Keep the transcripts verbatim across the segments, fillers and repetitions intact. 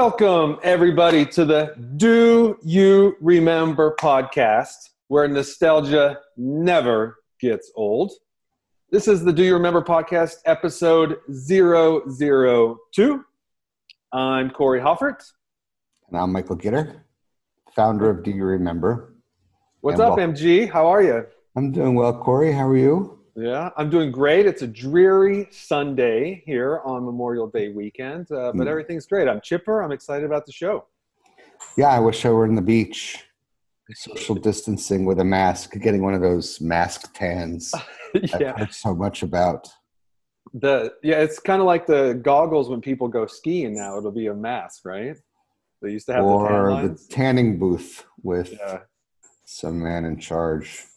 Welcome, everybody, to the Do You Remember podcast, where nostalgia never gets old. This is the Do You Remember podcast, episode zero zero two. I'm Corey Hoffert. And I'm Michael Gitter, founder of Do You Remember. What's and up, welcome. M G? How are you? I'm doing well, Corey. How are you? Yeah, I'm doing great. It's a dreary Sunday here on Memorial Day weekend, uh, but Mm. everything's great. I'm chipper. I'm excited about the show. Yeah, I wish I were in the beach. Social distancing with a mask, getting one of those mask tans yeah, I've heard so much about. the yeah, it's kind of like the goggles when people go skiing now. It'll be a mask, right? They used to have the tan Or the lines. tanning booth with Yeah. some man in charge.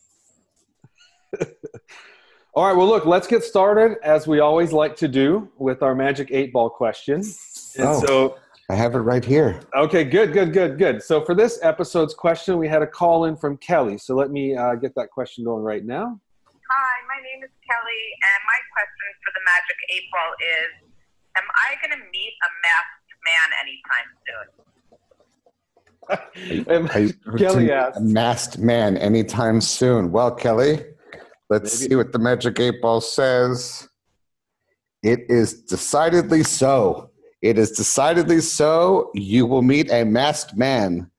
All right, well, look, let's get started, as we always like to do, with our Magic eight Ball question. And Oh. so, I have it right here. okay, good, good, good, good. So for this episode's question, we had a call in from Kelly. So let me uh, get that question going right now. Hi, my name is Kelly, and my question for the Magic eight Ball is, am I going to meet a masked man anytime soon? And Are you- Kelly a asked, masked man anytime soon. Well, Kelly, let's Maybe. see what the Magic eight Ball says. It is decidedly so. It is decidedly so. You will meet a masked man.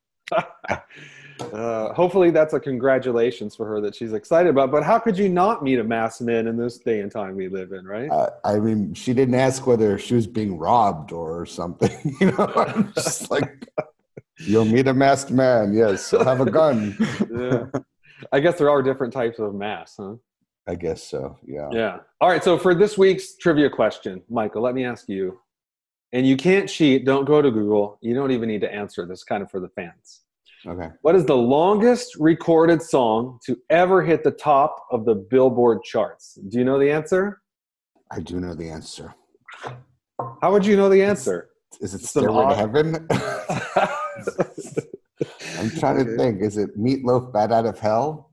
uh, hopefully that's a congratulations for her that she's excited about. But how could you not meet a masked man in this day and time we live in, right? Uh, I mean, she didn't ask whether she was being robbed or something. You know, I'm just like, you'll meet a masked man. Yes, he'll have a gun. Yeah. I guess there are different types of masks, huh? I guess so. Yeah. Yeah. All right. So for this week's trivia question, Michael, let me ask you, and you can't cheat. Don't go to Google. You don't even need to answer this, kind of for the fans. Okay. What is the longest recorded song to ever hit the top of the Billboard charts? Do you know the answer? I do know the answer. How would you know the answer? Is it It's an Stairway to odd- Heaven? I'm trying to Okay. think. Is it Meatloaf Bad Out of Hell?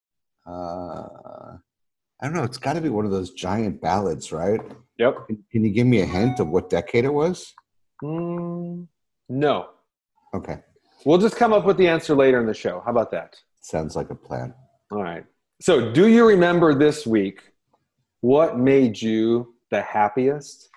Uh, I don't know. It's got to be one of those giant ballads, right? Yep. Can, can you give me a hint of what decade it was? Mm, no. Okay. We'll just come up with the answer later in the show. How about that? Sounds like a plan. All right. So do you remember this week what made you the happiest?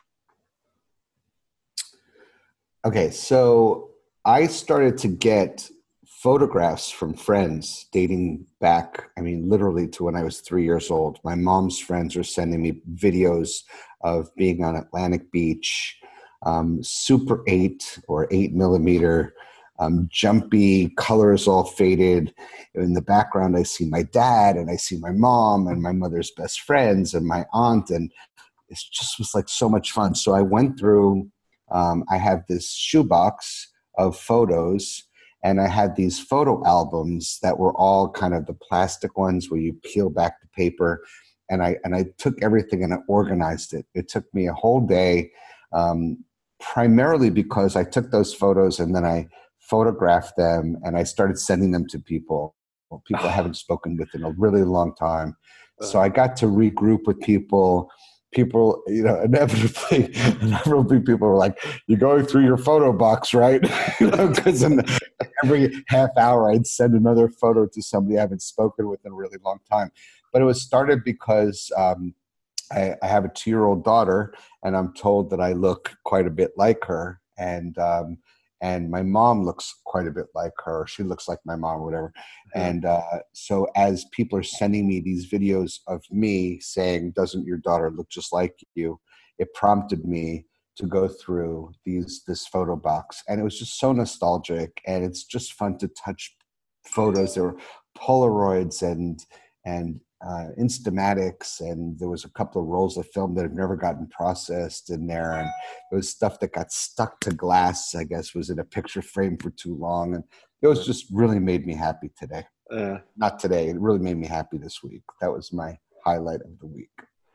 Okay. So I started to get photographs from friends dating back, I mean, literally to when I was three years old. My mom's friends were sending me videos of being on Atlantic Beach, um, Super eight or eight millimeter, um, jumpy, colors all faded. In the background, I see my dad and I see my mom and my mother's best friends and my aunt. And it just was like so much fun. So I went through, um, I have this shoebox of photos. And I had these photo albums that were all kind of the plastic ones where you peel back the paper. And I and I took everything and I organized it. It took me a whole day, um, primarily because I took those photos and then I photographed them and I started sending them to people, well, people I haven't spoken with in a really long time. So I got to regroup with people. People, you know, inevitably, inevitably people were like, you're going through your photo box, right? You know, because every half hour I'd send another photo to somebody I haven't spoken with in a really long time. But it was started because um, I, I have a two-year-old daughter, and I'm told that I look quite a bit like her. And um, and my mom looks quite a bit like her. She looks like my mom or whatever. And uh, so as people are sending me these videos of me saying, doesn't your daughter look just like you? It prompted me to go through these this photo box. And it was just so nostalgic. And it's just fun to touch photos. There were Polaroids and and uh, Instamatics. And there was a couple of rolls of film that have never gotten processed in there. And there was stuff that got stuck to glass, I guess, was in a picture frame for too long. And it was just really made me happy today. Uh, Not today. It really made me happy this week. That was my highlight of the week.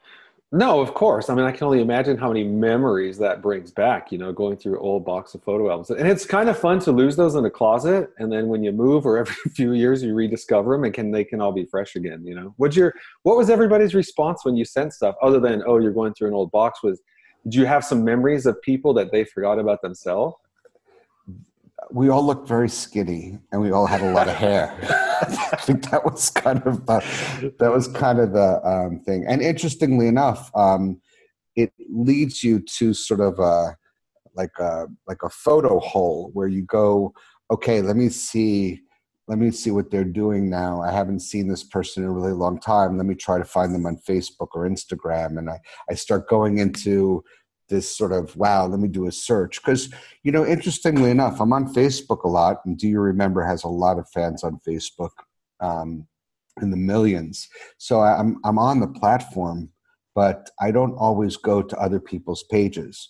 no, of course. I mean, I can only imagine how many memories that brings back, you know, going through old box of photo albums. And it's kind of fun to lose those in a closet. And then when you move or every few years, you rediscover them and can they can all be fresh again, you know. What's your, what was everybody's response when you sent stuff other than, oh, you're going through an old box? Was, did you have some memories of people that they forgot about themselves? we all looked very skinny, and we all had a lot of hair. I think that was kind of the, that was kind of the um, thing. And interestingly enough, um, it leads you to sort of a like a like a photo hole where you go, okay, let me see, let me see what they're doing now. I haven't seen this person in a really long time. Let me try to find them on Facebook or Instagram, and I I start going into this sort of, wow, let me do a search. Because, you know, interestingly enough, I'm on Facebook a lot, and Do You Remember has a lot of fans on Facebook, um, in the millions. So I'm I'm on the platform, but I don't always go to other people's pages.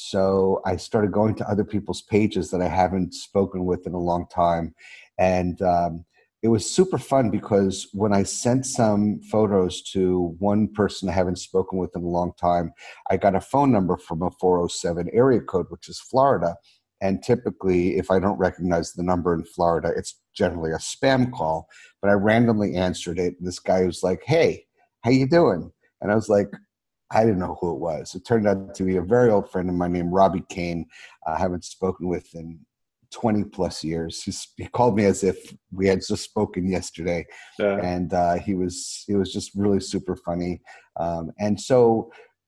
So I started going to other people's pages that I haven't spoken with in a long time. And um, it was super fun because when I sent some photos to one person I haven't spoken with in a long time, I got a phone number from a four oh seven area code, which is Florida. And typically, if I don't recognize the number in Florida, it's generally a spam call. But I randomly answered it. And this guy was like, hey, how you doing? And I was like, I didn't know who it was. It turned out to be a very old friend of mine named Robbie Kane. I haven't spoken with in twenty plus years. He's, he called me as if we had just spoken yesterday. Yeah. And uh, he was, it was just really super funny. Um, and so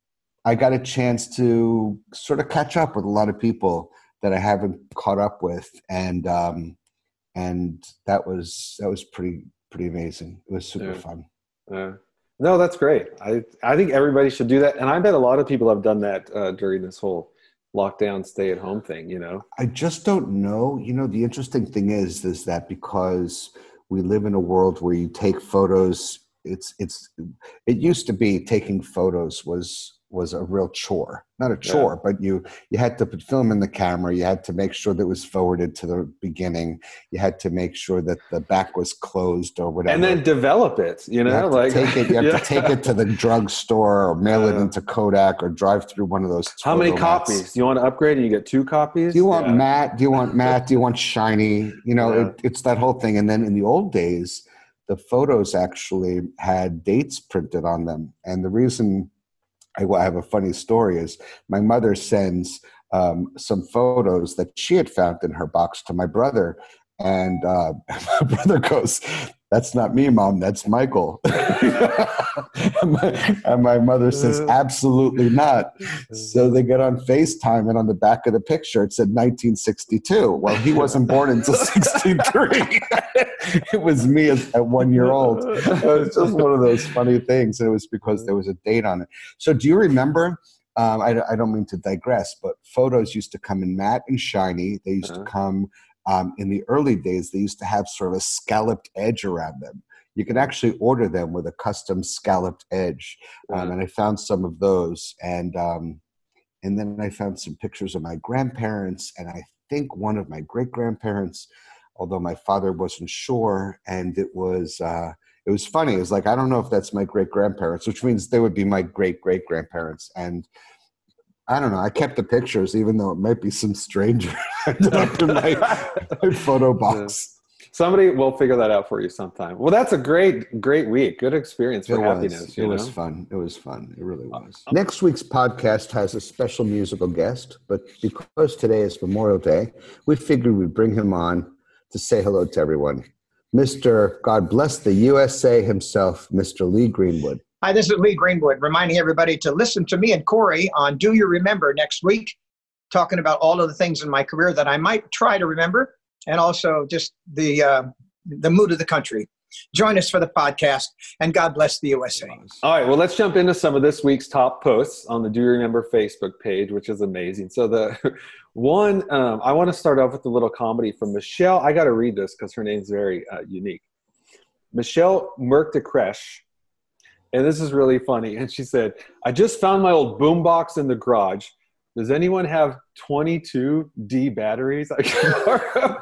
I got a chance to sort of catch up with a lot of people that I haven't caught up with. And, um, and that was, that was pretty, pretty amazing. It was super yeah. fun. Yeah. No, that's great. I, I think everybody should do that. And I bet a lot of people have done that uh, during this whole lockdown, stay at home thing, you know? I just don't know. You know, the interesting thing is, is that because we live in a world where you take photos, it's, it's, it used to be taking photos was, was a real chore, not a chore, yeah. but you, you had to put film in the camera. You had to make sure that it was forwarded to the beginning. You had to make sure that the back was closed or whatever. And then develop it, you know, you like take it, you have yeah. to take it to the drugstore or mail yeah. it into Kodak or drive through one of those. How many mats. copies? Do you want to upgrade and you get two copies? Do you want yeah. matte? Do you want matte? Do you want shiny? You know, yeah. it, it's that whole thing. And then in the old days, the photos actually had dates printed on them. And the reason I have a funny story is my mother sends um, some photos that she had found in her box to my brother. And uh, my brother goes, that's not me, Mom, that's Michael. and, my, and my mother says, absolutely not. So they get on FaceTime, and on the back of the picture, it said nineteen sixty-two. Well, he wasn't born until sixty-three. It was me as, at one year old. It was just one of those funny things. And it was because there was a date on it. So do you remember, um, I, I don't mean to digress, but photos used to come in matte and shiny. They used uh-huh. to come Um, in the early days, they used to have sort of a scalloped edge around them. You could actually order them with a custom scalloped edge. Um, and I found some of those. And um, and then I found some pictures of my grandparents, and I think one of my great-grandparents, although my father wasn't sure. And it was uh, it was funny. It was like, I don't know if that's my great-grandparents, which means they would be my great-great-grandparents. And I don't know. I kept the pictures, even though it might be some stranger ended up in my, my photo box. Somebody will figure that out for you sometime. Well, that's a great, great week. Good experience for it happiness. Was. You it know? was fun. It was fun. It really was. Next week's podcast has a special musical guest, but because today is Memorial Day, we figured we'd bring him on to say hello to everyone. Mister God bless the U S A himself, Mister Lee Greenwood. Hi, this is Lee Greenwood, reminding everybody to listen to me and Corey on Do You Remember next week, talking about all of the things in my career that I might try to remember, and also just the uh, the mood of the country. Join us for the podcast, and God bless the U S A. All right, well, let's jump into some of this week's top posts on the Do You Remember Facebook page, which is amazing. So the one, um, I want to start off with a little comedy from Michelle. I got to read this because her name's very uh, unique. Michelle Merkdekresh. And this is really funny. And she said, I just found my old boombox in the garage. Does anyone have twenty-two D batteries I can borrow?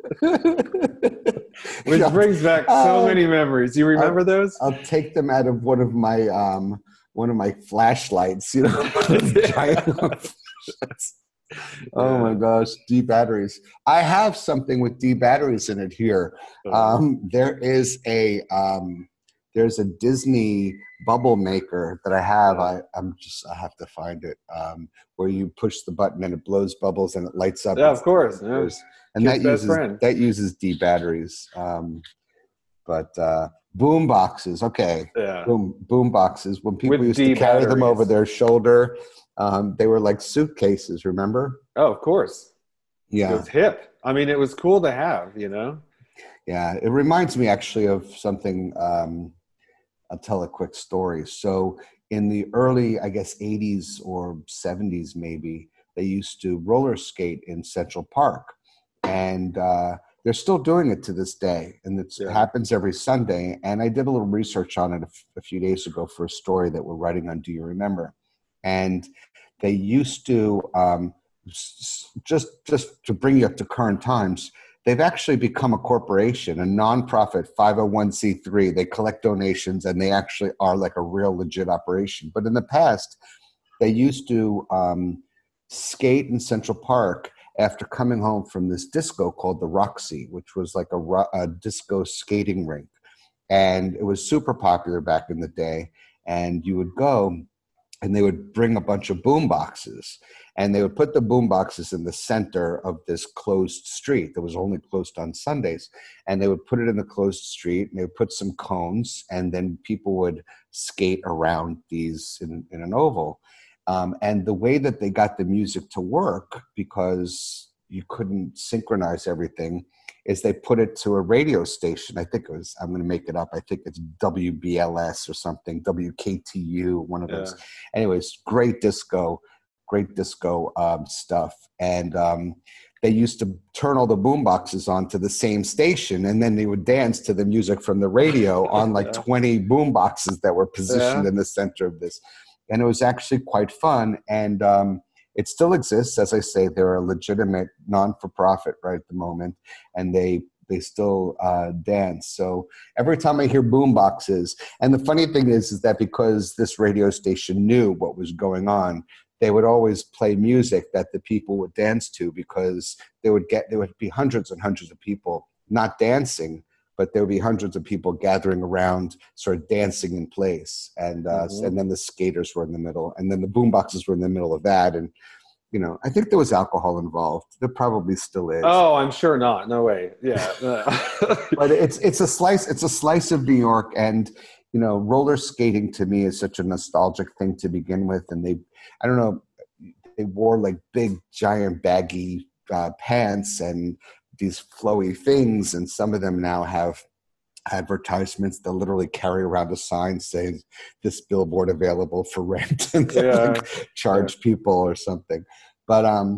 Which yeah. brings back so uh, many memories. You remember I'll, those? I'll take them out of one of my um, one of my flashlights. You know, giant Oh my gosh, D batteries. I have something with D batteries in it here. Um, there is a... Um, there's a Disney bubble maker that I have. I, I'm just, I have to find it, um, where you push the button and it blows bubbles and it lights up. Yeah, of course. Yeah. And Kid's that best uses, friend. that uses D batteries. Um, but uh, boom boxes, okay. Yeah. Boom, boom boxes. When people With used D to carry them batteries. over their shoulder, um, they were like suitcases, remember? Oh, of course. Yeah. It was hip. I mean, it was cool to have, you know? Yeah. It reminds me actually of something. Um, I'll tell a quick story. So in the early, I guess, eighties or seventies, maybe, they used to roller skate in Central Park. And uh, they're still doing it to this day. And it's, Yeah. it happens every Sunday. And I did a little research on it a, f- a few days ago for a story that we're writing on Do You Remember? And they used to, um, s- just, just to bring you up to current times, they've actually become a corporation, a nonprofit five oh one c three. They collect donations and they actually are like a real legit operation. But in the past, they used to um, skate in Central Park after coming home from this disco called the Roxy, which was like a, ro- a disco skating rink. And it was super popular back in the day. And you would go and they would bring a bunch of boom boxes and they would put the boom boxes in the center of this closed street that was only closed on Sundays. And they would put it in the closed street and they would put some cones and then people would skate around these in, in an oval. Um, and the way that they got the music to work, because you couldn't synchronize everything, is they put it to a radio station. I think it was, I'm going to make it up. I think it's W B L S or something, W K T U, one of Yeah. those. Anyways, great disco, great disco um, stuff. And um, they used to turn all the boom boxes onto the same station, and then they would dance to the music from the radio on like Yeah. twenty boom boxes that were positioned Yeah. in the center of this. And it was actually quite fun. And um, it still exists. As I say, they're a legitimate non-for-profit right at the moment, and they they still uh, dance. So every time I hear boom boxes, and the funny thing is, is that because this radio station knew what was going on, they would always play music that the people would dance to, because they would get there would be hundreds and hundreds of people not dancing, but there would be hundreds of people gathering around, sort of dancing in place. And uh, Mhm. and then the skaters were in the middle, and then the boom boxes were in the middle of that. And, you know, I think there was alcohol involved. There probably still is. Oh, I'm sure not. No way. Yeah. But it's it's a slice it's a slice of New York. And, you know, roller skating to me is such a nostalgic thing to begin with. And they, I don't know, they wore like big, giant, baggy uh, pants and these flowy things, and some of them now have advertisements that literally carry around a sign saying this billboard available for rent, and they, Yeah. like, charge people or something. But um,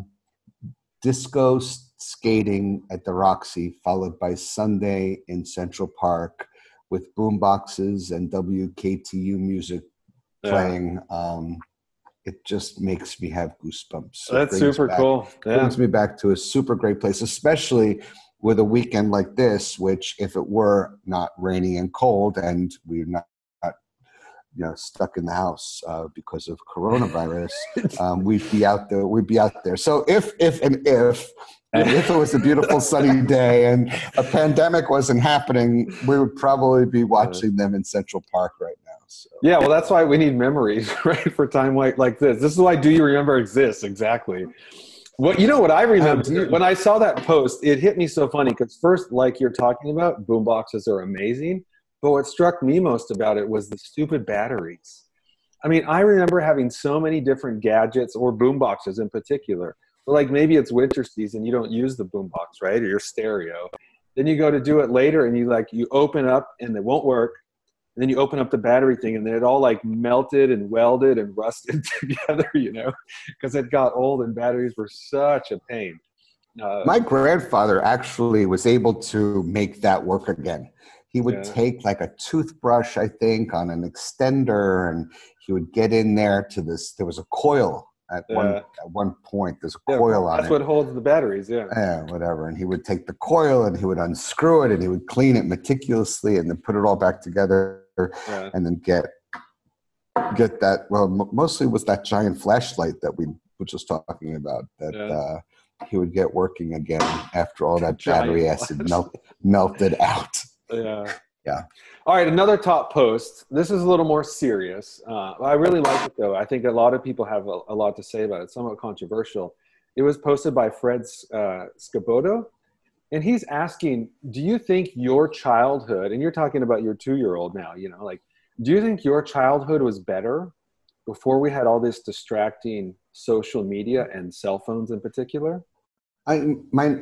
disco s- skating at the Roxy, followed by Sunday in Central Park with boom boxes and W K T U music Yeah. playing. Um, it just makes me have goosebumps. It That's brings super back- cool. Yeah. brings me back to a super great place, especially with a weekend like this, which if it were not rainy and cold and we're not, not you know, stuck in the house uh, because of coronavirus, um, we'd be out there. We'd be out there. So if, if, and if, and if it was a beautiful sunny day and a pandemic wasn't happening, we would probably be watching them in Central Park right now. So. Yeah, well, that's why we need memories, right? For time like, like this. This is why Do You Remember exists, exactly. What you know what I remember, do you- when I saw that post, it hit me so funny, because first, like you're talking about, boom boxes are amazing. But what struck me most about it was the stupid batteries. I mean, I remember having so many different gadgets, or boom boxes in particular. Like maybe it's winter season, you don't use the boom box, right? Or your stereo. Then you go to do it later and you like, you open up and it won't work. And then you open up the battery thing and then it all like melted and welded and rusted together, you know, because it got old and batteries were such a pain. Uh, My grandfather actually was able to make that work again. He would Yeah. take like a toothbrush, I think, on an extender, and he would get in there to this. There was a coil at one Yeah. at one point. There's a yeah, coil on that's it. what holds the batteries, yeah. Yeah, whatever. And he would take the coil and he would unscrew it and he would clean it meticulously and then put it all back together Yeah. and then get get that. Well, m- mostly was that giant flashlight that we were just talking about that Yeah. uh, he would get working again after all that Giant battery acid flashlight. melt, melted out. Yeah. Yeah. All right, another top post. This is a little more serious. Uh, I really like it, though. I think a lot of people have a, a lot to say about it. It's somewhat controversial. It was posted by Fred uh, Scaboto, and he's asking, do you think your childhood, and you're talking about your two-year-old now, you know, like, do you think your childhood was better before we had all this distracting social media and cell phones in particular? I, my,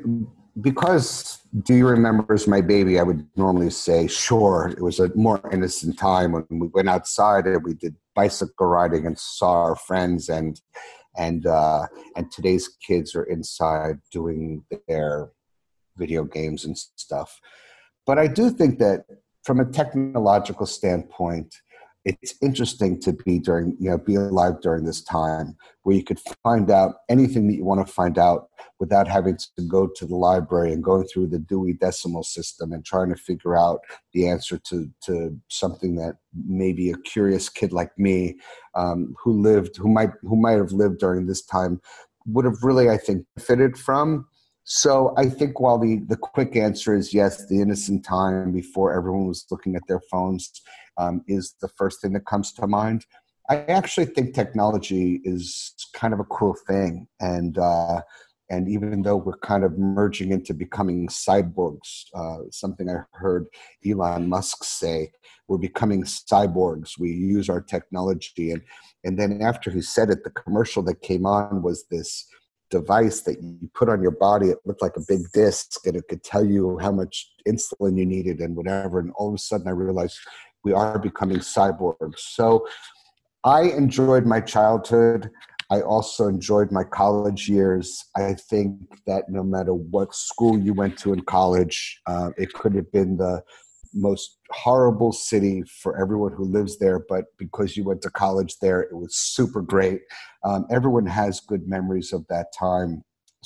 because Do You Remember Is My Baby, I would normally say, sure, it was a more innocent time when we went outside and we did bicycle riding and saw our friends, and and uh, and today's kids are inside doing their video games and stuff. But I do think that from a technological standpoint, it's interesting to be during, you know, be alive during this time where you could find out anything that you want to find out without having to go to the library and going through the Dewey Decimal System and trying to figure out the answer to, to something that maybe a curious kid like me, um, who lived, who might, who might have lived during this time would have really, I think, benefited from. So I think while the, the quick answer is yes, the innocent time before everyone was looking at their phones um, is the first thing that comes to mind. I actually think technology is kind of a cool thing. And uh, and even though we're kind of merging into becoming cyborgs, uh, something I heard Elon Musk say, we're becoming cyborgs. We use our technology. And, and then after he said it, the commercial that came on was this device that you put on your body. It looked like a big disc, and it could tell you how much insulin you needed and whatever. And all of a sudden I realized we are becoming cyborgs. So I enjoyed my childhood. I also enjoyed my college years. I think that no matter what school you went to in college, uh, it could have been the most horrible city for everyone who lives there, but because you went to college there, it was super great. Um, everyone has good memories of that time.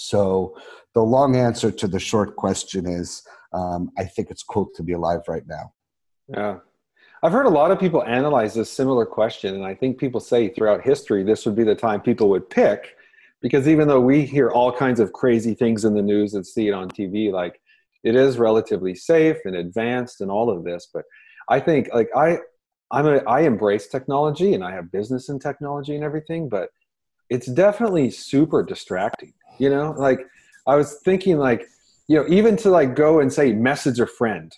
So the long answer to the short question is, um, I think it's cool to be alive right now. Yeah. I've heard a lot of people analyze this similar question, and I think people say throughout history this would be the time people would pick, because even though we hear all kinds of crazy things in the news and see it on T V, like, it is relatively safe and advanced and all of this. But I think, like, I I'm a, I embrace technology and I have business in technology and everything, but it's definitely super distracting, you know? Like, I was thinking, like, you know, even to like go and say message a friend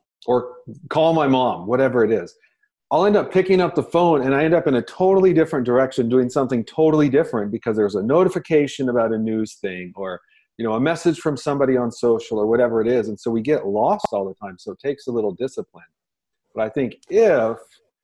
or call my mom, whatever it is, I'll end up picking up the phone and I end up in a totally different direction doing something totally different because there's a notification about a news thing, or, you know, a message from somebody on social or whatever it is. And so we get lost all the time. So it takes a little discipline. But I think if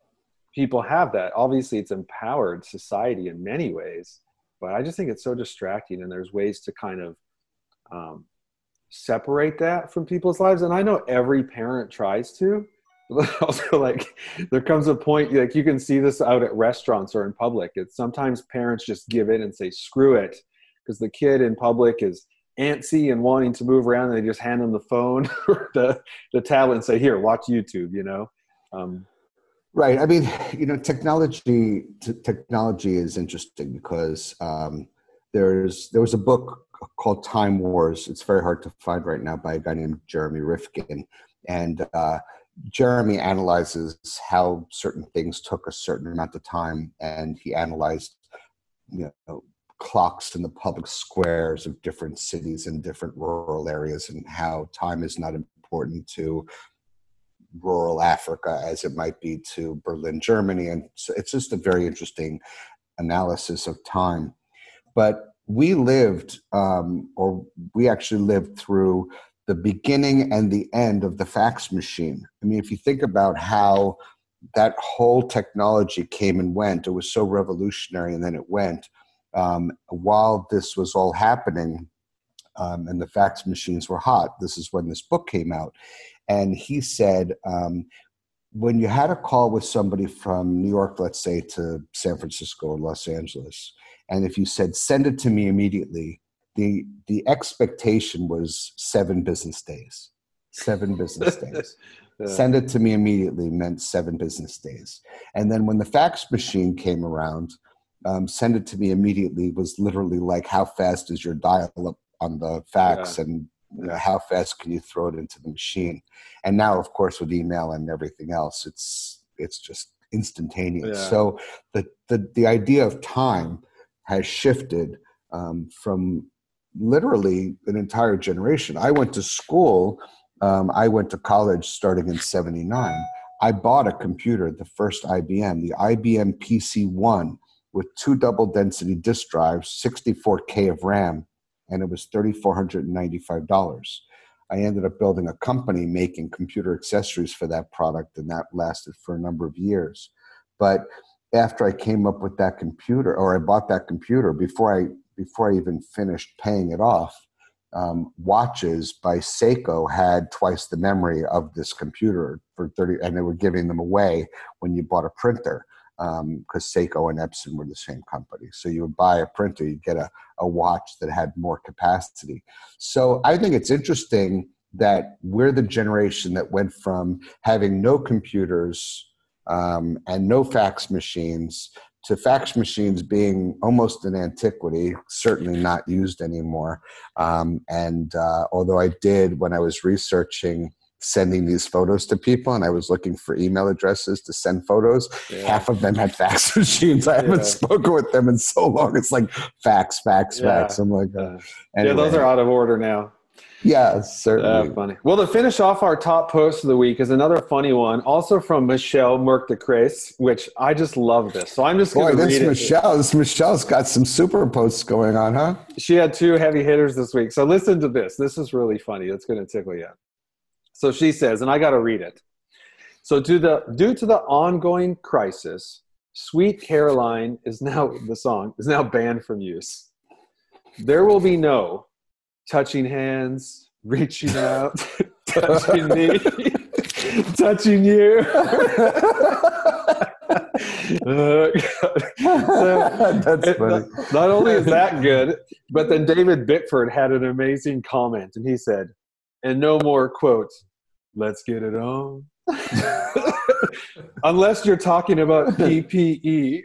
people have that, obviously it's empowered society in many ways, but I just think it's so distracting, and there's ways to kind of um, separate that from people's lives. And I know every parent tries to, but also, like, there comes a point, like, you can see this out at restaurants or in public. It's sometimes parents just give in and say, screw it, because the kid in public is antsy and wanting to move around, and they just hand them the phone or the, the tablet and say, here, watch YouTube, you know? Um, right. I mean, you know, technology, t- technology is interesting because um, there's, there was a book called Time Wars. It's very hard to find right now, by a guy named Jeremy Rifkin. And uh, Jeremy analyzes how certain things took a certain amount of time. And he analyzed, you know, clocks in the public squares of different cities and different rural areas, and how time is not important to rural Africa as it might be to Berlin, Germany. And so it's just a very interesting analysis of time. But we lived, um, or we actually lived through the beginning and the end of the fax machine. I mean, if you think about how that whole technology came and went, it was so revolutionary, and then it went. Um, while this was all happening, um, and the fax machines were hot, this is when this book came out. And he said, um, when you had a call with somebody from New York, let's say, to San Francisco or Los Angeles, and if you said, send it to me immediately, the the expectation was seven business days. Seven business days. Yeah. Send it to me immediately meant seven business days. And then when the fax machine came around, um, send it to me immediately was literally like, how fast is your dial-up on the fax? Yeah. And You know, how fast can you throw it into the machine? And now, of course, with email and everything else, it's it's just instantaneous. Yeah. So the, the the idea of time has shifted um, from literally an entire generation. I went to school. Um, I went to college starting in seventy-nine. I bought a computer, the first I B M, the I B M P C one, with two double density disk drives, sixty-four K of RAM, and it was three thousand four hundred ninety-five dollars. I ended up building a company making computer accessories for that product, and that lasted for a number of years. But after I came up with that computer, or I bought that computer, before I before I even finished paying it off, um, watches by Seiko had twice the memory of this computer for thirty, and they were giving them away when you bought a printer. Because um, Seiko and Epson were the same company. So you would buy a printer, you'd get a, a watch that had more capacity. So I think it's interesting that we're the generation that went from having no computers um, and no fax machines to fax machines being almost an antiquity, certainly not used anymore. Um, and uh, although I did, when I was researching sending these photos to people, and I was looking for email addresses to send photos, yeah. half of them had fax machines. I haven't yeah. spoken with them in so long. It's like fax, fax, yeah. fax. I'm like, uh, anyway. Yeah, those are out of order now. Yeah, certainly. Uh, funny. Well, to finish off our top post of the week is another funny one, also from Michelle Merck de Crace, which I just love this. So I'm just going to read this it. Michelle, this Michelle's got some super posts going on, huh? She had two heavy hitters this week. So listen to this. This is really funny. It's going to tickle you. So she says, and I got to read it. So to the, due to the ongoing crisis, Sweet Caroline is now, the song, is now banned from use. There will be no touching hands, reaching out, touching me, touching you. uh, so That's it, funny. Not, not only is that good, but then David Bickford had an amazing comment, and he said, and no more, quote, let's get it on. Unless you're talking about P P E.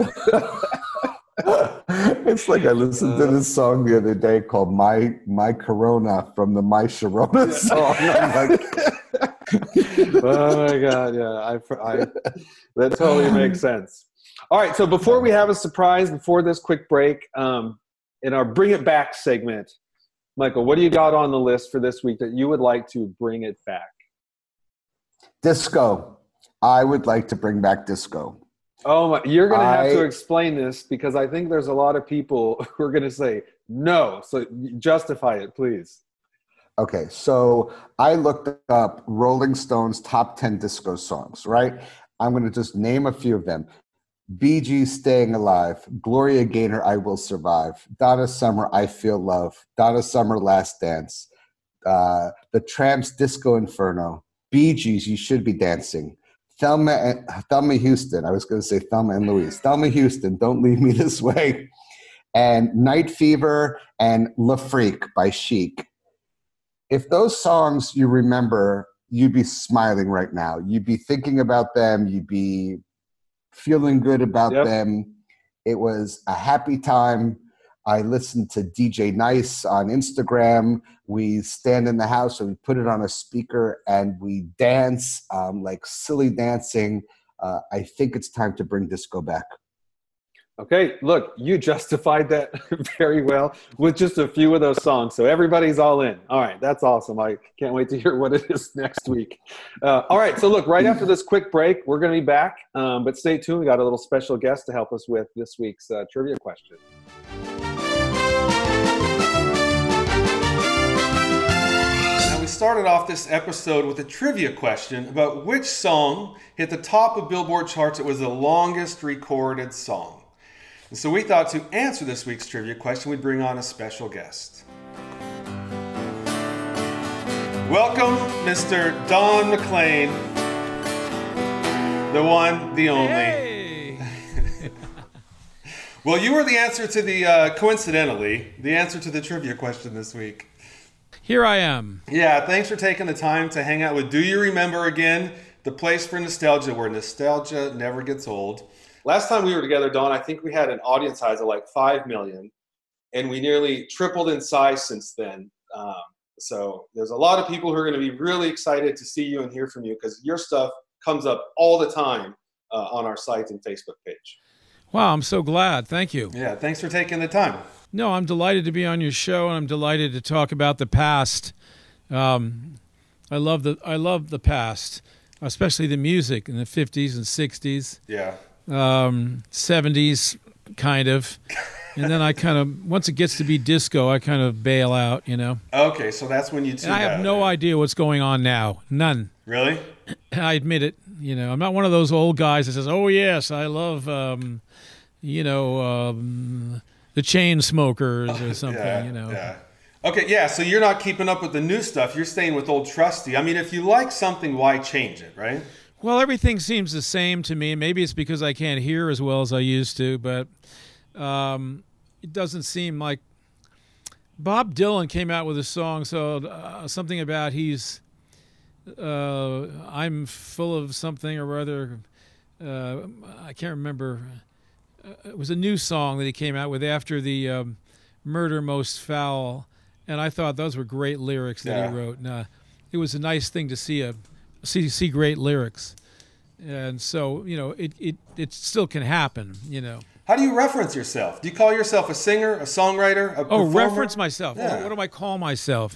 It's like I listened to this song the other day called My My Corona from the My Sharona song. I'm like, oh my God, yeah. I, I, that totally makes sense. All right, so before we have a surprise, before this quick break, um, in our Bring It Back segment, Michael, what do you got on the list for this week that you would like to bring it back? Disco. I would like to bring back disco. Oh my! You're going to have I, to explain this because I think there's a lot of people who are going to say no. So justify it, please. Okay, so I looked up Rolling Stone's top ten disco songs, right? I'm going to just name a few of them. Bee Gees, Staying Alive. Gloria Gaynor, I Will Survive. Donna Summer, I Feel Love. Donna Summer, Last Dance. Uh, the Tramps, Disco Inferno. Bee Gees, You Should Be Dancing. Thelma, and, Thelma Houston. I was going to say Thelma and Louise. Thelma Houston, Don't Leave Me This Way. And Night Fever and La Freak by Chic. If those songs you remember, you'd be smiling right now. You'd be thinking about them. You'd be feeling good about yep. them. It was a happy time. I listened to D J Nice on Instagram. We stand in the house and we put it on a speaker and we dance um, like silly dancing. Uh, I think it's time to bring disco back. Okay, look, you justified that very well with just a few of those songs. So everybody's all in. All right, that's awesome. I can't wait to hear what it is next week. Uh, all right, so look, right after this quick break, we're going to be back. Um, but stay tuned. We got a little special guest to help us with this week's uh, trivia question. Now, we started off this episode with a trivia question about which song hit the top of Billboard charts. It was the longest recorded song. And so we thought to answer this week's trivia question, we'd bring on a special guest. Welcome, Mister Don McLean, the one, the only. Hey. Well, you were the answer to the, uh, coincidentally, the answer to the trivia question this week. Here I am. Yeah, thanks for taking the time to hang out with Do You Remember Again, the place for nostalgia where nostalgia never gets old. Last time we were together, Dawn, I think we had an audience size of like five million, and we nearly tripled in size since then. Um, So there's a lot of people who are going to be really excited to see you and hear from you because your stuff comes up all the time uh, on our site and Facebook page. Wow, I'm so glad. Thank you. Yeah, thanks for taking the time. No, I'm delighted to be on your show, and I'm delighted to talk about the past. Um, I love the I love the past, especially the music in the fifties and sixties. Yeah. Um, seventies, kind of. And then I kind of, once it gets to be disco, I kind of bail out, you know. Okay, so that's when you tune And I have out, no man. idea what's going on now. None. Really? I admit it. You know, I'm not one of those old guys that says, oh, yes, I love, um, you know, um, the chain smokers or something, yeah, you know. Yeah. Okay, yeah, so you're not keeping up with the new stuff. You're staying with old trusty. I mean, if you like something, why change it, right? Well, everything seems the same to me. Maybe it's because I can't hear as well as I used to, but um, it doesn't seem like Bob Dylan came out with a song, so uh, something about he's uh, I'm full of something or other. Uh, I can't remember. Uh, it was a new song that he came out with after the um, Murder Most Foul, and I thought those were great lyrics that Yeah. he wrote. And, uh, it was a nice thing to see a see see great lyrics, and so you know it it it still can happen. You know. How do you reference yourself? Do you call yourself a singer, a songwriter, a Oh, performer? reference myself. Yeah. What, what do I call myself?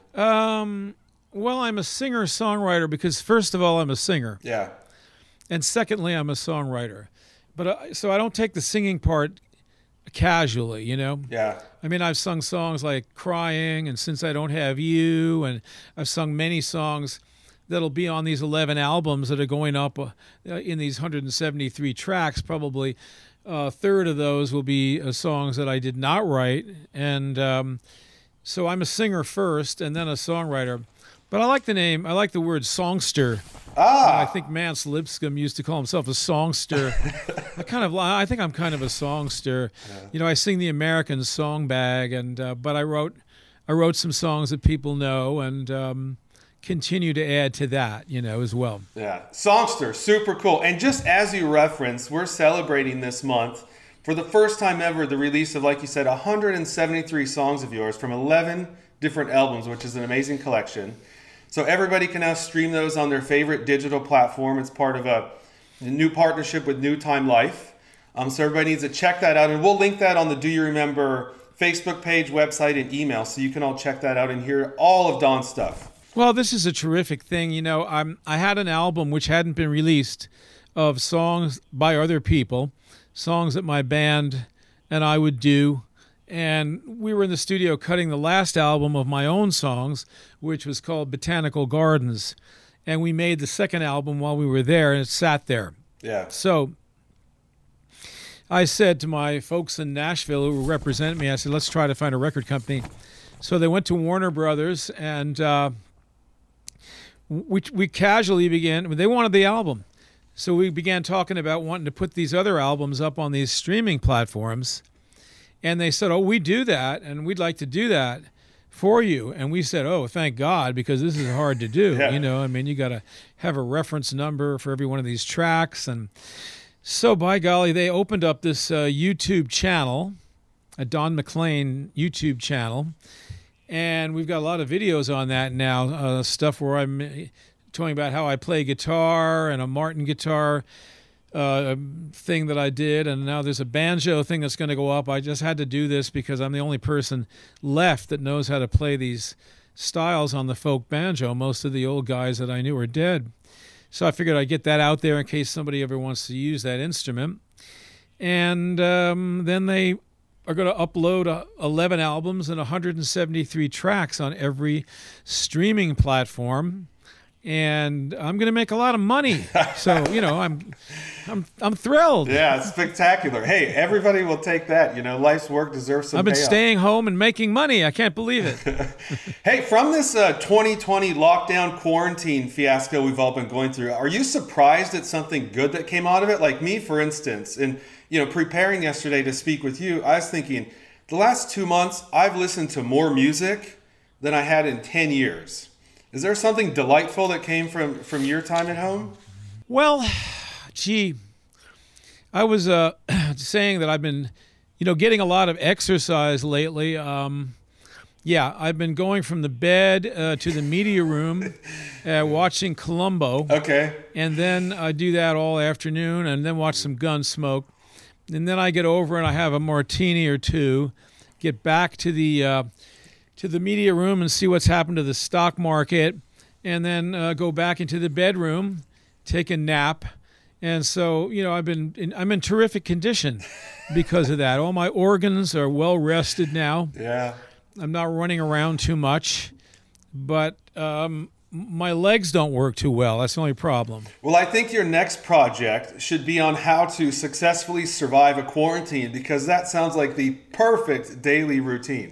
Um, well, I'm a singer-songwriter because, first of all, I'm a singer. Yeah. And secondly, I'm a songwriter. But uh, so I don't take the singing part casually, you know? Yeah. I mean, I've sung songs like Crying and Since I Don't Have You, and I've sung many songs that'll be on these eleven albums that are going up uh, in these one hundred seventy-three tracks. Probably a third of those will be uh, songs that I did not write. And um, so I'm a singer first and then a songwriter. But I like the name, I like the word songster. Ah. I think Mance Lipscomb used to call himself a songster. I kind of, I think I'm kind of a songster. Yeah. You know, I sing the American song bag, and uh, but I wrote, I wrote some songs that people know, and um, continue to add to that, you know, as well. Yeah, songster, super cool. And just as you referenced, we're celebrating this month for the first time ever the release of, like you said, one hundred seventy-three songs of yours from eleven different albums, which is an amazing collection. So everybody can now stream those on their favorite digital platform. It's part of a new partnership with New Time Life. Um, so everybody needs to check that out. And we'll link that on the Do You Remember Facebook page, website, and email. So you can all check that out and hear all of Don's stuff. Well, this is a terrific thing. You know, I'm, I had an album which hadn't been released of songs by other people, songs that my band and I would do. And we were in the studio cutting the last album of my own songs, which was called Botanical Gardens. And we made the second album while we were there, and it sat there. Yeah. So I said to my folks in Nashville who represent me, I said, let's try to find a record company. So they went to Warner Brothers, and uh, we, we casually began, they wanted the album. So we began talking about wanting to put these other albums up on these streaming platforms. And they said, oh, we do that, and we'd like to do that for you. And we said, oh, thank God, because this is hard to do. Yeah. You know, I mean, you got to have a reference number for every one of these tracks. And so, by golly, they opened up this uh, YouTube channel, a Don McLean YouTube channel. And we've got a lot of videos on that now, uh, stuff where I'm talking about how I play guitar and a Martin guitar uh, thing that I did. And now there's a banjo thing that's going to go up. I just had to do this because I'm the only person left that knows how to play these styles on the folk banjo. Most of the old guys that I knew are dead. So I figured I'd get that out there in case somebody ever wants to use that instrument. And um, then they are going to upload uh, eleven albums and one hundred seventy-three tracks on every streaming platform. And I'm going to make a lot of money. So, you know, I'm I'm I'm thrilled. Yeah, it's spectacular. Hey, everybody will take that. You know, life's work deserves some I've been payoff. staying home and making money. I can't believe it. Hey, from this uh, twenty twenty lockdown quarantine fiasco we've all been going through, are you surprised at something good that came out of it? Like me, for instance, and, you know, preparing yesterday to speak with you, I was thinking, the last two months, I've listened to more music than I had in ten years. Is there something delightful that came from, from your time at home? Well, gee, I was uh, saying that I've been, you know, getting a lot of exercise lately. Um, Yeah, I've been going from the bed uh, to the media room, uh, watching Columbo. Okay. And then I do that all afternoon and then watch some Gunsmoke. And then I get over and I have a martini or two, get back to the uh, to the media room and see what's happened to the stock market, and then uh, go back into the bedroom, take a nap. And so, you know, I've been in, I'm in terrific condition because of that. All my organs are well rested now. Yeah. I'm not running around too much, but um, my legs don't work too well. That's the only problem. Well, I think your next project should be on how to successfully survive a quarantine, because that sounds like the perfect daily routine.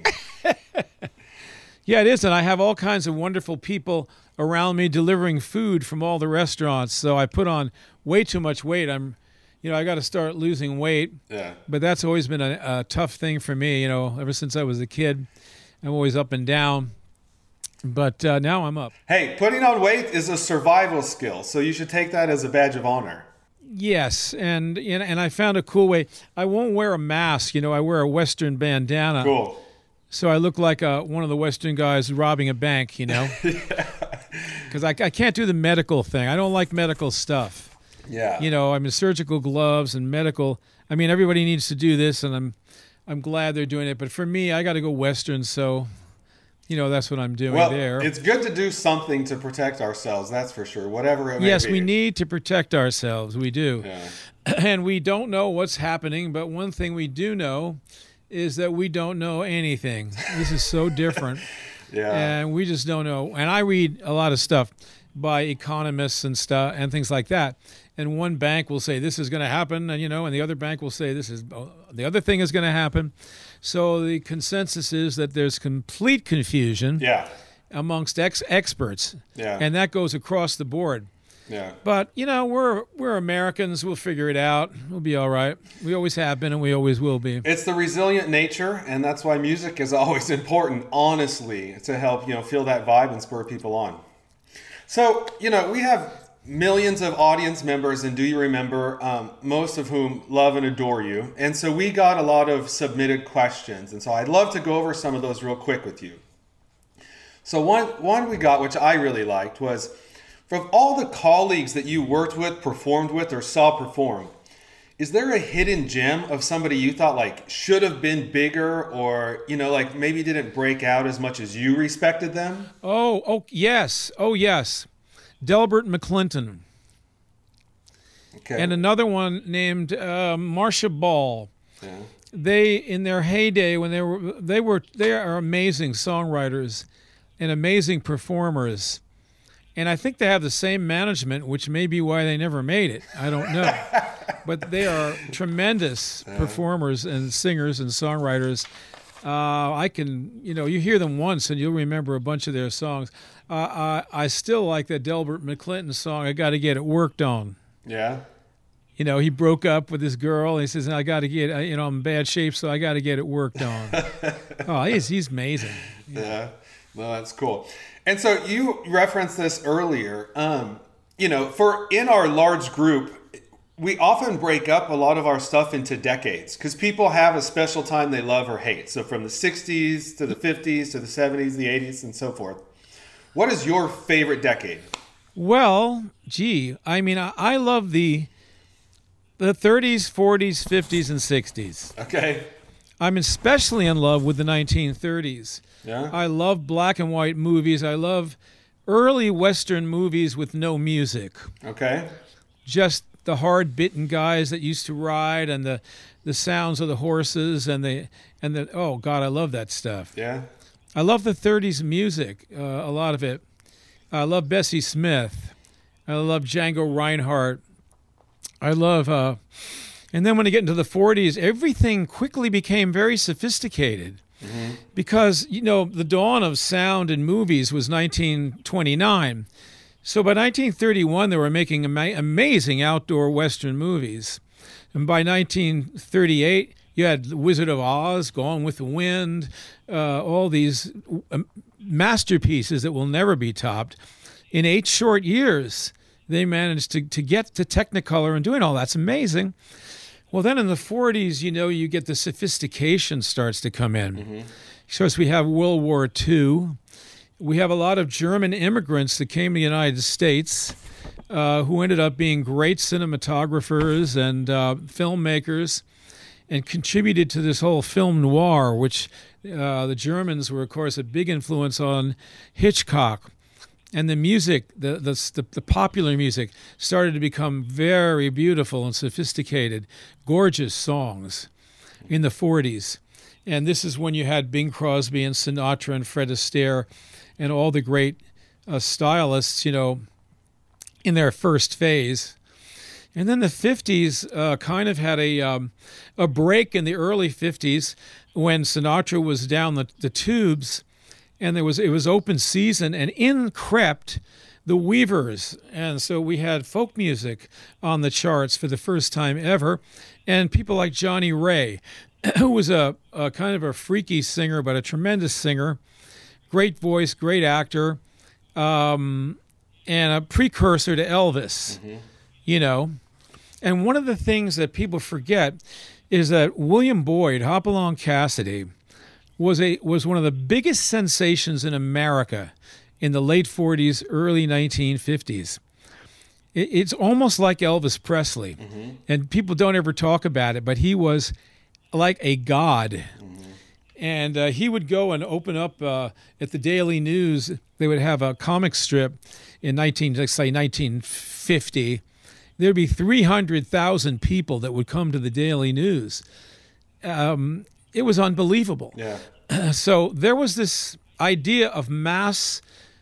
Yeah, it is. And I have all kinds of wonderful people around me delivering food from all the restaurants. So I put on way too much weight. I'm, you know, I got to start losing weight. Yeah. But that's always been a, a tough thing for me, you know, ever since I was a kid. I'm always up and down. But uh, now I'm up. Hey, putting on weight is a survival skill, so you should take that as a badge of honor. Yes, and and, and I found a cool way. I won't wear a mask. You know, I wear a Western bandana. Cool. So I look like a, one of the Western guys robbing a bank, you know? Because I, I can't do the medical thing. I don't like medical stuff. Yeah. You know, I'm in surgical gloves and medical. I mean, everybody needs to do this, and I'm I'm glad they're doing it. But for me, I got to go Western, so, you know, that's what I'm doing well, there. It's good to do something to protect ourselves, that's for sure, whatever it may Yes, be. we need to protect ourselves. We do. Yeah. And we don't know what's happening, but one thing we do know is that we don't know anything. This is so different. Yeah. And we just don't know. And I read a lot of stuff by economists and stuff and things like that. And one bank will say this is going to happen, and you know, and the other bank will say this is oh, the other thing is going to happen. So the consensus is that there's complete confusion Yeah. amongst ex- experts, Yeah. and that goes across the board. Yeah. But you know, we're we're Americans. We'll figure it out. We'll be all right. We always have been, and we always will be. It's the resilient nature, and that's why music is always important, honestly, to help, you know, feel that vibe and spur people on. So, you know, we have millions of audience members, and Do You Remember, um, most of whom love and adore you. And so we got a lot of submitted questions, and so I'd love to go over some of those real quick with you. So one one we got, which I really liked, was, from all the colleagues that you worked with, performed with, or saw perform, is there a hidden gem of somebody you thought like should have been bigger, or, you know, like maybe didn't break out as much as you respected them? Oh, oh yes, oh yes, Delbert McClinton, Okay. and another one named uh, Marcia Ball. Yeah. They, in their heyday, when they were, they were, they are amazing songwriters and amazing performers. And I think they have the same management, which may be why they never made it. I don't know. But they are tremendous performers and singers and songwriters. Uh, I can, you know, you hear them once and you'll remember a bunch of their songs. Uh, I, I still like that Delbert McClinton song, I Got to Get It Worked On. Yeah. You know, he broke up with his girl. And he says, I got to get, you know, I'm in bad shape, so I got to get it worked on. Oh, he's, he's amazing. Yeah. Well, that's cool. And so you referenced this earlier. Um, you know, for in our large group, we often break up a lot of our stuff into decades because people have a special time they love or hate. So from the sixties to the fifties to the seventies, the eighties, and so forth. What is your favorite decade? Well, gee, I mean, I, I love the the thirties, forties, fifties, and sixties. Okay. I'm especially in love with the nineteen thirties. Yeah. I love black and white movies. I love early Western movies with no music. Okay. Just the hard-bitten guys that used to ride, and the the sounds of the horses, and the and the oh God, I love that stuff. Yeah. I love the thirties music, uh, a lot of it. I love Bessie Smith. I love Django Reinhardt. I love, uh, and then when you get into the forties, everything quickly became very sophisticated. Mm-hmm. Because, you know, the dawn of sound in movies was nineteen twenty-nine. So by nineteen thirty-one, they were making ama- amazing outdoor Western movies. And by nineteen thirty-eight, you had The Wizard of Oz, Gone with the Wind, uh, all these um, masterpieces that will never be topped. In eight short years, they managed to, to get to Technicolor and doing all that's amazing. Well, then in the forties, you know, you get the sophistication starts to come in. Mm-hmm. Of course, we have World War Two. We have a lot of German immigrants that came to the United States uh, who ended up being great cinematographers and uh, filmmakers and contributed to this whole film noir, which uh, the Germans were, of course, a big influence on Hitchcock. And the music, the, the the popular music, started to become very beautiful and sophisticated, gorgeous songs in the forties. And this is when you had Bing Crosby and Sinatra and Fred Astaire and all the great uh, stylists, you know, in their first phase. And then the fifties uh, kind of had a um, a break in the early fifties when Sinatra was down the, the tubes, and there was it was open season, and in crept the Weavers. And so we had folk music on the charts for the first time ever, and people like Johnny Ray, who was a, a kind of a freaky singer, but a tremendous singer, great voice, great actor, um, and a precursor to Elvis, mm-hmm. you know. And one of the things that people forget is that William Boyd, Hopalong Cassidy, was a was one of the biggest sensations in America in the late forties, early nineteen fifties. It, it's almost like Elvis Presley, mm-hmm. and people don't ever talk about it, but he was like a god. Mm-hmm. And uh, he would go and open up uh, at the Daily News. They would have a comic strip in nineteen, let's say nineteen fifty. There'd be three hundred thousand people that would come to the Daily News. Um, it was unbelievable. Yeah. So there was this idea of mass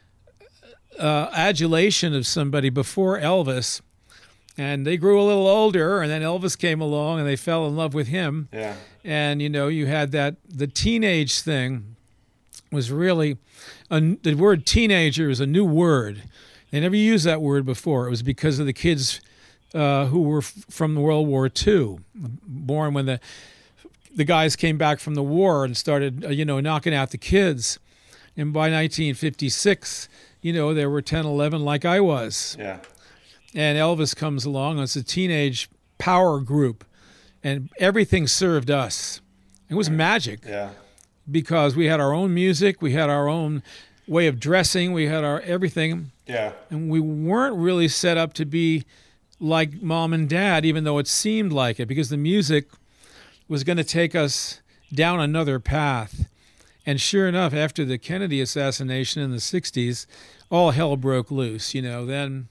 uh, adulation of somebody before Elvis, and they grew a little older, and then Elvis came along, and they fell in love with him. Yeah. And, you know, you had that, the teenage thing was really, a, the word teenager is a new word. They never used that word before. It was because of the kids uh, who were f- from World War Two, born when the the guys came back from the war and started, uh, you know, knocking out the kids. And by nineteen fifty-six, you know, there were ten, eleven like I was. Yeah. And Elvis comes along. It's a teenage power group, and everything served us. It was magic. Yeah. Because we had our own music, we had our own way of dressing, we had our everything. Yeah. And we weren't really set up to be like mom and dad, even though it seemed like it, because the music was going to take us down another path. And sure enough, after the Kennedy assassination in the sixties, all hell broke loose. You know, then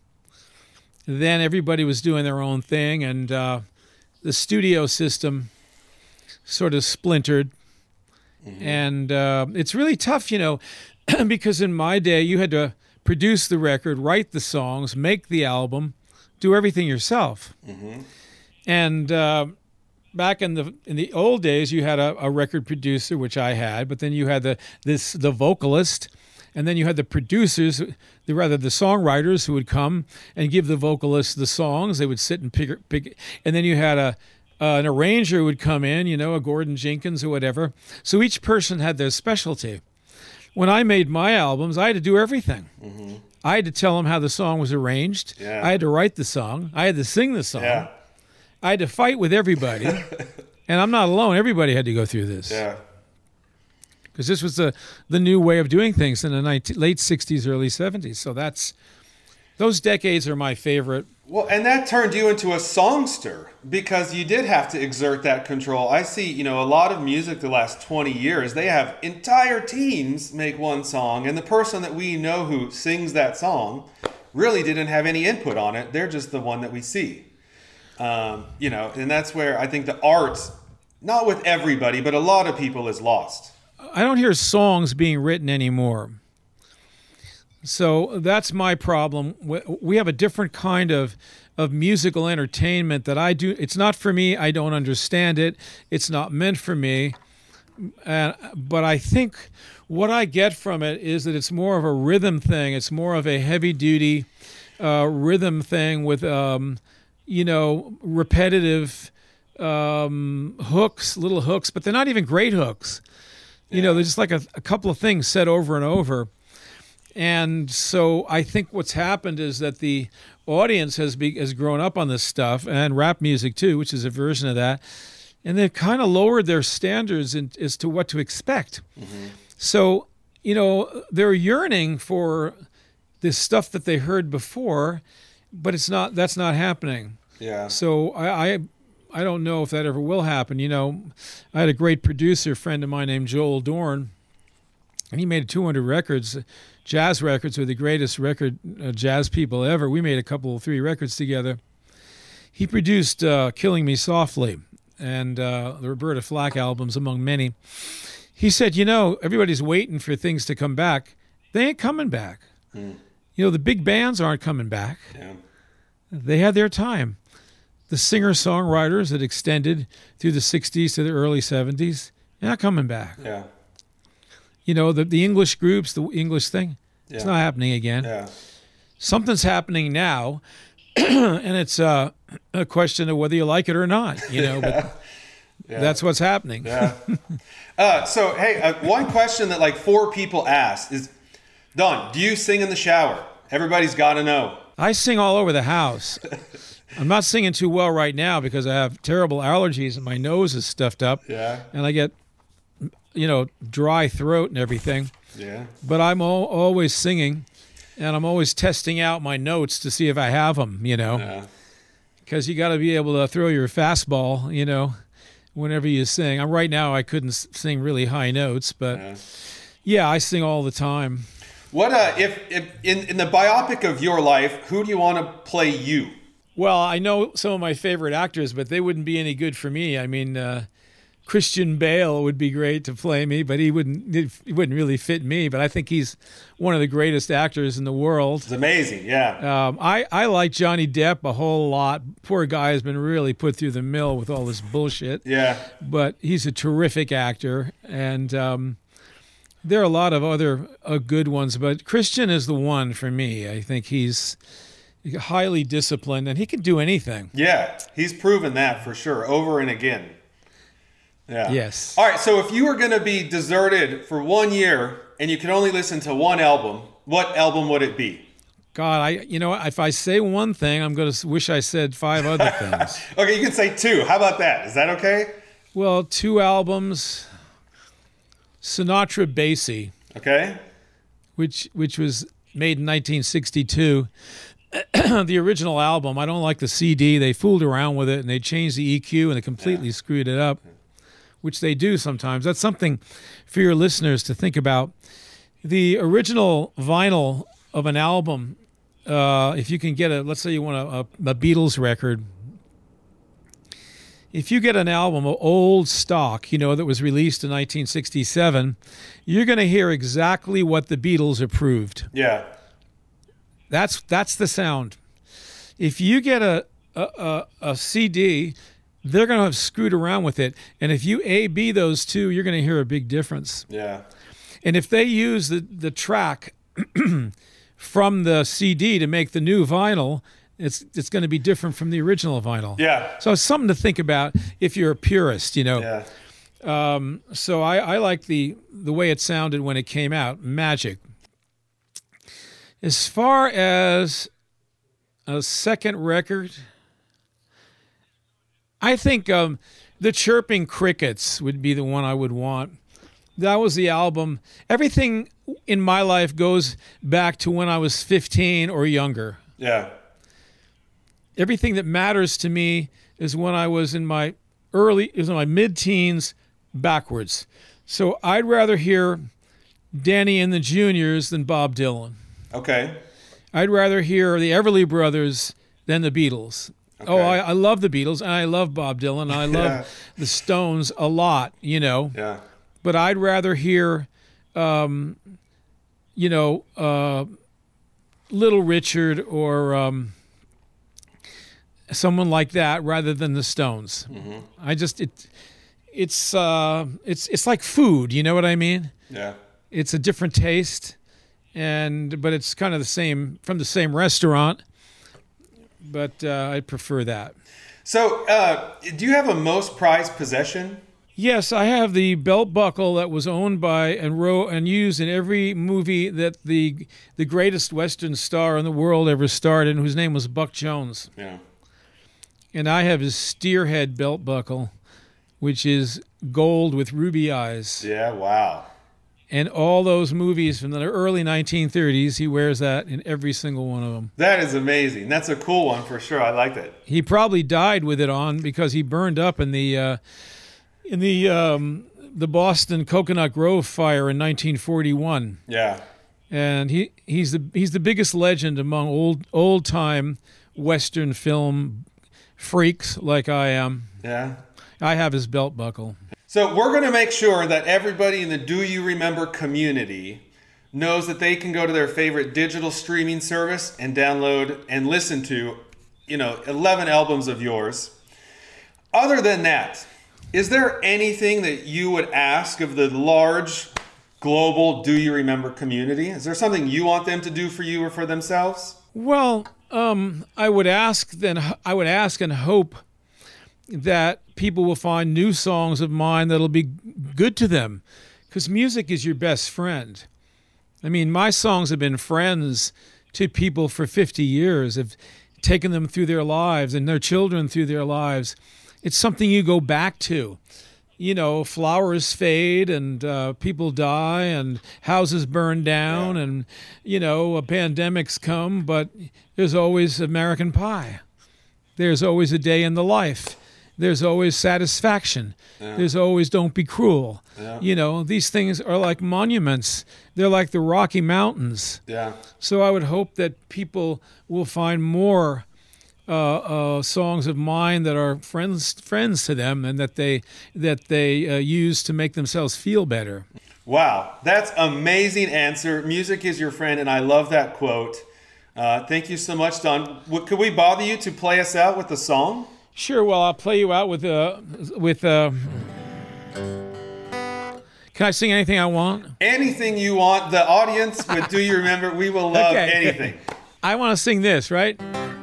then everybody was doing their own thing, and uh, the studio system sort of splintered. Mm-hmm. And uh, it's really tough, you know, because in my day, you had to produce the record, write the songs, make the album, do everything yourself. Mm-hmm. And uh, back in the in the old days, you had a, a record producer, which I had, but then you had the this the vocalist, and then you had the producers, the rather the songwriters who would come and give the vocalist the songs. They would sit and pick, pick and then you had a uh, an arranger who would come in, you know, a Gordon Jenkins or whatever. So each person had their specialty. When I made my albums, I had to do everything. Mm-hmm. I had to tell them how the song was arranged. Yeah. I had to write the song. I had to sing the song. Yeah. I had to fight with everybody. And I'm not alone. Everybody had to go through this. Yeah. Because this was the, the new way of doing things in the nineteen, late sixties, early seventies. So that's those decades are my favorite. Well, and that turned you into a songster because you did have to exert that control. I see, you know, a lot of music the last twenty years, they have entire teams make one song, and the person that we know who sings that song really didn't have any input on it. They're just the one that we see. Um, you know, and that's where I think the art, not with everybody, but a lot of people is lost. I don't hear songs being written anymore. So that's my problem. We have a different kind of of musical entertainment that I do. It's not for me. I don't understand it. It's not meant for me. Uh, but I think what I get from it is that it's more of a rhythm thing. It's more of a heavy-duty uh, rhythm thing with, um, you know, repetitive um, hooks, little hooks, but they're not even great hooks. You know, they're just like a, a couple of things said over and over. And so I think what's happened is that the audience has be, has grown up on this stuff, and rap music too, which is a version of that. and they've kind of lowered their standards in, as to what to expect. Mm-hmm. So, you know, they're yearning for this stuff that they heard before, but it's not. That's not happening. Yeah. So I, I, I don't know if that ever will happen. You know, I had a great producer friend of mine named Joel Dorn, and he made two hundred records. Jazz records are the greatest record uh, jazz people ever. We made a couple, three records together. He produced uh, Killing Me Softly and uh, the Roberta Flack albums, among many. He said, you know, everybody's waiting for things to come back. They ain't coming back. Mm. You know, the big bands aren't coming back. Yeah. They had their time. The singer-songwriters that extended through the sixties to the early seventies, they're not coming back. Yeah. You know, the, the English groups, the English thing, yeah. It's not happening again. Yeah. Something's happening now, and it's uh, a question of whether you like it or not, you know, but yeah. That's what's happening. Yeah. uh, so, hey, uh, one question that like four people asked is, Don, do you sing in the shower? Everybody's got to know. I sing all over the house. I'm not singing too well right now because I have terrible allergies and my nose is stuffed up. Yeah. And I get, you know, dry throat and everything. Yeah. But I'm all, always singing, and I'm always testing out my notes to see if I have them, you know. Yeah. Because you got to be able to throw your fastball, you know, whenever you sing. I'm right now I couldn't sing really high notes, but yeah, yeah I sing all the time. What uh, if, if in, in the biopic of your life, who do you want to play you? Well, I know some of my favorite actors, but they wouldn't be any good for me. I mean, uh, Christian Bale would be great to play me, but he wouldn't he wouldn't really fit me. But I think he's one of the greatest actors in the world. It's amazing, yeah. Um, I, I like Johnny Depp a whole lot. Poor guy has been really put through the mill with all this bullshit. Yeah. But he's a terrific actor, and um, there are a lot of other uh, good ones, but Christian is the one for me. I think he's highly disciplined, and he can do anything. Yeah, he's proven that for sure, over and again. Yeah. Yes. All right, so if you were going to be deserted for one year and you could only listen to one album, what album would it be? God, I you know, if I say one thing, I'm going to wish I said five other things. Okay, you can say two. How about that? Is that okay? Well, two albums. Sinatra Basie. Okay. Which which was made in nineteen sixty-two. The original album, I don't like the C D. They fooled around with it and they changed the E Q and they completely yeah. screwed it up, which they do sometimes. That's something for your listeners to think about. The original vinyl of an album, uh, if you can get a, let's say you want a, a, a Beatles record. If you get an album of old stock, you know, that was released in nineteen sixty-seven, you're going to hear exactly what the Beatles approved. Yeah. That's that's the sound. If you get a a, a, a C D, they're going to have screwed around with it. And if you A B those two, you're going to hear a big difference. Yeah. And if they use the, the track from the C D to make the new vinyl, it's it's going to be different from the original vinyl. Yeah. So it's something to think about if you're a purist, you know. Yeah. Um, so I, I like the the way it sounded when it came out. Magic. As far as a second record, I think um, the Chirping Crickets would be the one I would want. That was the album. Everything in my life goes back to when I was fifteen or younger. Yeah. Everything that matters to me is when I was in my early, is in my mid-teens backwards. So I'd rather hear Danny and the Juniors than Bob Dylan. Okay. I'd rather hear the Everly Brothers than the Beatles. Okay. Oh, I, I love the Beatles, and I love Bob Dylan, and I love yeah. the Stones a lot, you know. Yeah. But I'd rather hear, um, you know, uh, Little Richard or um, someone like that rather than the Stones. Mm-hmm. I just it, it's uh, it's it's like food. You know what I mean? Yeah. It's a different taste, and but it's kind of the same from the same restaurant. But uh, I prefer that. So, uh, do you have a most prized possession? Yes, I have the belt buckle that was owned by and ro- and used in every movie that the the greatest Western star in the world ever starred in, whose name was Buck Jones. Yeah. And I have his Steerhead belt buckle, which is gold with ruby eyes. Yeah, wow. And all those movies from the early nineteen thirties, he wears that in every single one of them. That is amazing. That's a cool one for sure. I like that. He probably died with it on because he burned up in the uh, in the um, the Boston Coconut Grove fire in nineteen forty-one. Yeah. And he, he's the he's the biggest legend among old old time Western film freaks like I am. Yeah. I have his belt buckle. So we're going to make sure that everybody in the Do You Remember community knows that they can go to their favorite digital streaming service and download and listen to, you know, eleven albums of yours. Other than that, is there anything that you would ask of the large global Do You Remember community? Is there something you want them to do for you or for themselves? Well, um, I would ask then I would ask and hope that people will find new songs of mine that'll be good to them, because music is your best friend. I mean, my songs have been friends to people for fifty years, have taken them through their lives and their children through their lives. It's something you go back to. You know, flowers fade and uh, people die and houses burn down, yeah. and, you know, pandemics come, but there's always American Pie. There's always a day in the life. There's always satisfaction. Yeah. There's always Don't Be Cruel. Yeah. You know, these things are like monuments. They're like the Rocky Mountains. Yeah. So I would hope that people will find more uh, uh, songs of mine that are friends friends to them, and that they that they uh, use to make themselves feel better. Wow, that's amazing answer. Music is your friend, and I love that quote. Uh, thank you so much, Don. W- could we bother you to play us out with a song? Sure. Well, I'll play you out with uh, with. Uh, can I sing anything I want? Anything you want. The audience with Do You Remember? We will love okay. anything. I want to sing this, right?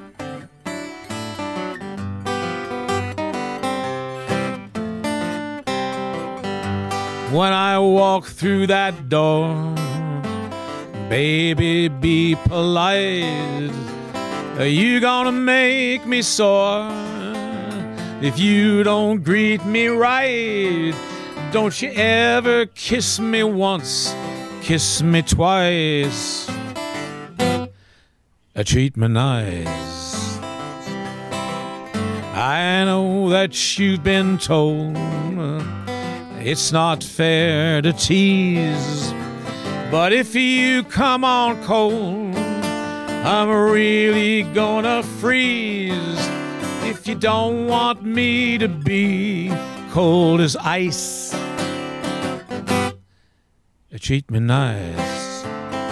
When I walk through that door, baby, be polite. You gonna make me sore if you don't greet me right. Don't you ever kiss me once, kiss me twice. Uh, treat me nice. I know that you've been told uh, it's not fair to tease, but if you come on cold, I'm really gonna freeze. If you don't want me to be cold as ice, treat me nice.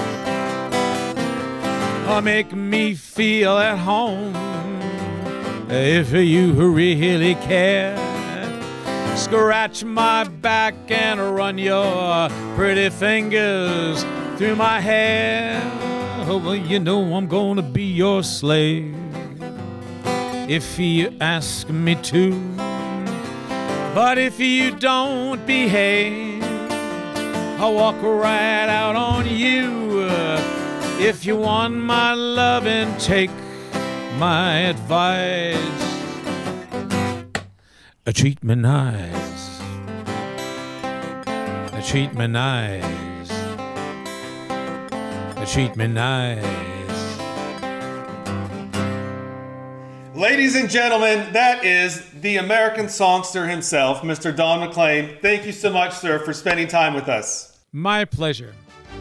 Or make me feel at home if you really care. Scratch my back and run your pretty fingers through my hair. Oh, well, you know I'm gonna be your slave if you ask me to. But if you don't behave, I'll walk right out on you. If you want my loving, take my advice. Treat me nice. Treat me nice. Treat me nice. Ladies and gentlemen, that is the American songster himself, Mister Don McLean. Thank you so much, sir, for spending time with us. My pleasure.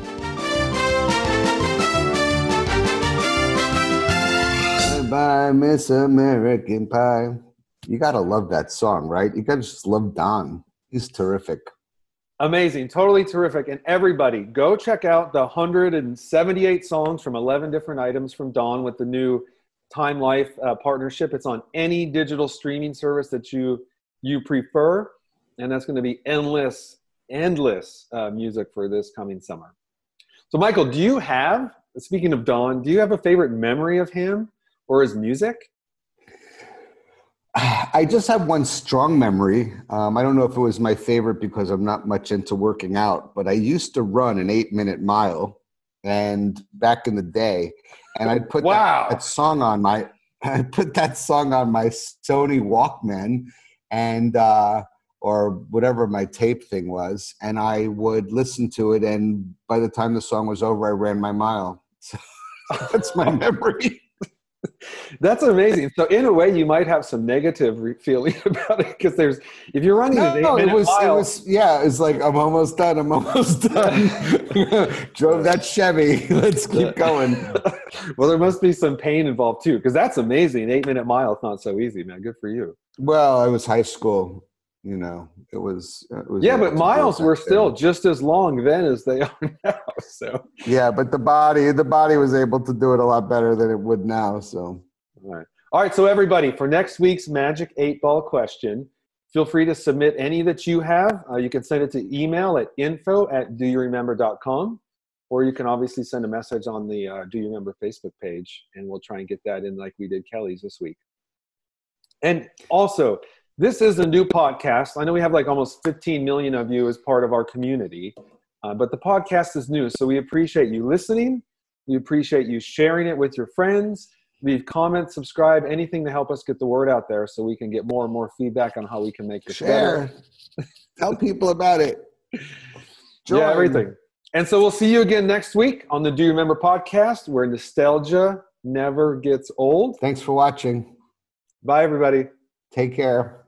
Bye, Miss American Pie. You gotta love that song, right? You gotta just love Don. He's terrific. Amazing, totally terrific. And everybody, go check out the one hundred seventy-eight songs from eleven different items from Don with the new Time Life uh, partnership. It's on any digital streaming service that you you prefer, and that's going to be endless, endless uh, music for this coming summer. So, Michael, do you have, speaking of Don, do you have a favorite memory of him or his music? I just have one strong memory. Um, I don't know if it was my favorite because I'm not much into working out, but I used to run an eight-minute mile, and back in the day, and I'd put wow. that, that song on my, I put that song on my Sony Walkman, and uh, or whatever my tape thing was, and I would listen to it, and by the time the song was over, I ran my mile. So that's my memory. That's amazing. So in a way, you might have some negative re- feeling about it, because there's, if you're running No, an eight no, minute it was, mile, it was, yeah, it's like, I'm almost done. I'm almost done. Drove that Chevy. Let's keep going. well, there must be some pain involved too, because that's amazing. An eight minute mile is not so easy, man. Good for you. Well, it was high school. You know, it was. It was Yeah, but miles were still then. just as long then as they are now. So Yeah, but the body, the body was able to do it a lot better than it would now. So. all right. All right. So everybody, for next week's Magic eight Ball question, feel free to submit any that you have. Uh, you can send it to email at info at do you remember dot com, or you can obviously send a message on the uh, Do You Remember Facebook page, and we'll try and get that in like we did Kelly's this week. And also, this is a new podcast. I know we have like almost fifteen million of you as part of our community, uh, but the podcast is new. So we appreciate you listening. We appreciate you sharing it with your friends. Leave comments, subscribe, anything to help us get the word out there so we can get more and more feedback on how we can make this Share. better. Tell people about it. Join. Yeah, everything. And so we'll see you again next week on the Do You Remember podcast, where nostalgia never gets old. Thanks for watching. Bye, everybody. Take care.